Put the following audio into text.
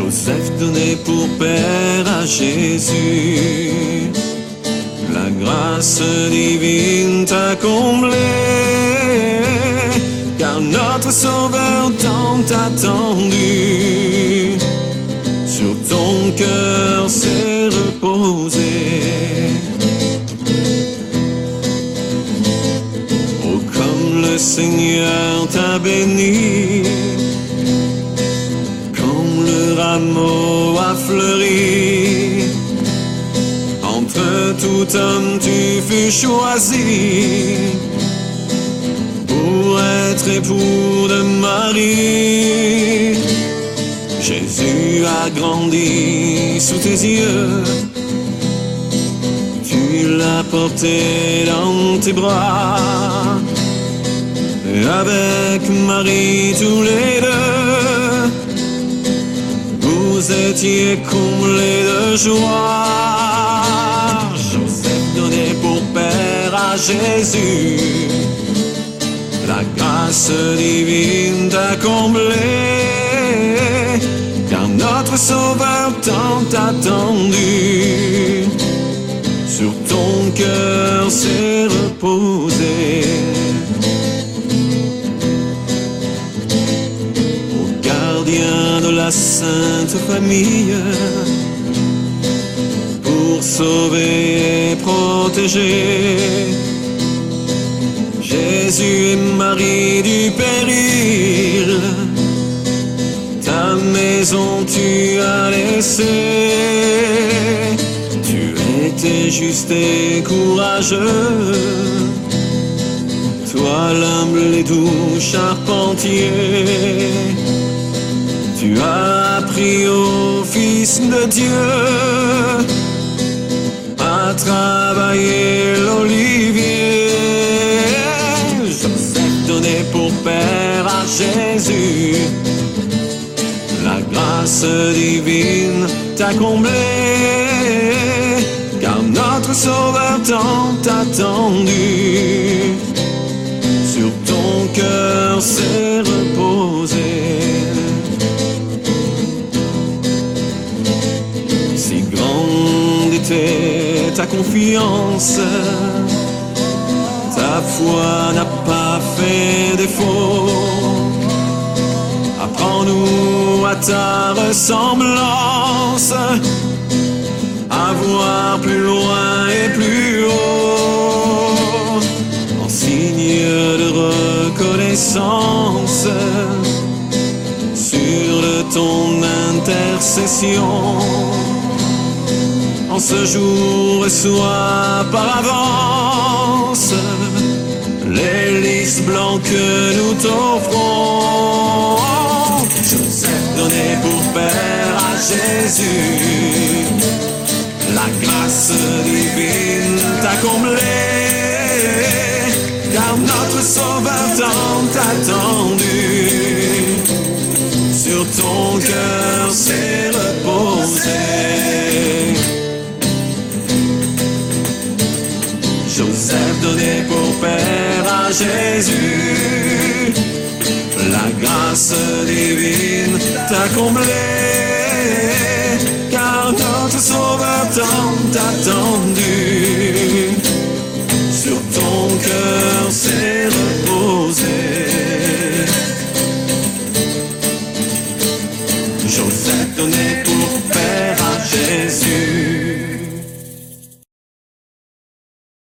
Joseph donnait pour père à Jésus. La grâce divine t'a comblé, car notre Sauveur tant attendu sur ton cœur s'est reposé. Oh, comme le Seigneur t'a béni, comme le rameau a fleuri. Entre tout homme tu fus choisi pour être époux de Marie. Jésus a grandi sous tes yeux, tu l'as porté dans tes bras, et avec Marie tous les deux, vous étiez comblés de joie. Joseph donnait pour père à Jésus, la grâce divine t'a comblé, car notre Sauveur tant attendu sur ton cœur s'est reposé. Ô gardien de la sainte famille, pour sauver et protéger Jésus et Marie du péril, ta maison tu as laissé. Tu étais juste et courageux, toi l'humble et doux charpentier. Tu as appris au Fils de Dieu à travailler l'olivier. Joseph donnait pour père à Jésus, la grâce divine t'a comblé, car notre Sauveur tant attendu sur ton cœur s'est reposé. Si grande était ta confiance, ta foi n'a pas fait défaut. Apprends-nous à ta ressemblance, à voir plus loin et plus haut, en signe de reconnaissance sur ton intercession. En ce jour reçois par avance les lys blancs que nous t'offrons. Joseph donnait pour père à Jésus, la grâce divine t'a comblé, car notre Sauveur tant attendu sur ton cœur s'est reposé. Joseph donnait pour père à Jésus, la grâce divine t'a comblé, car notre Sauveur tant attendu sur ton cœur s'est reposé. Joseph donnait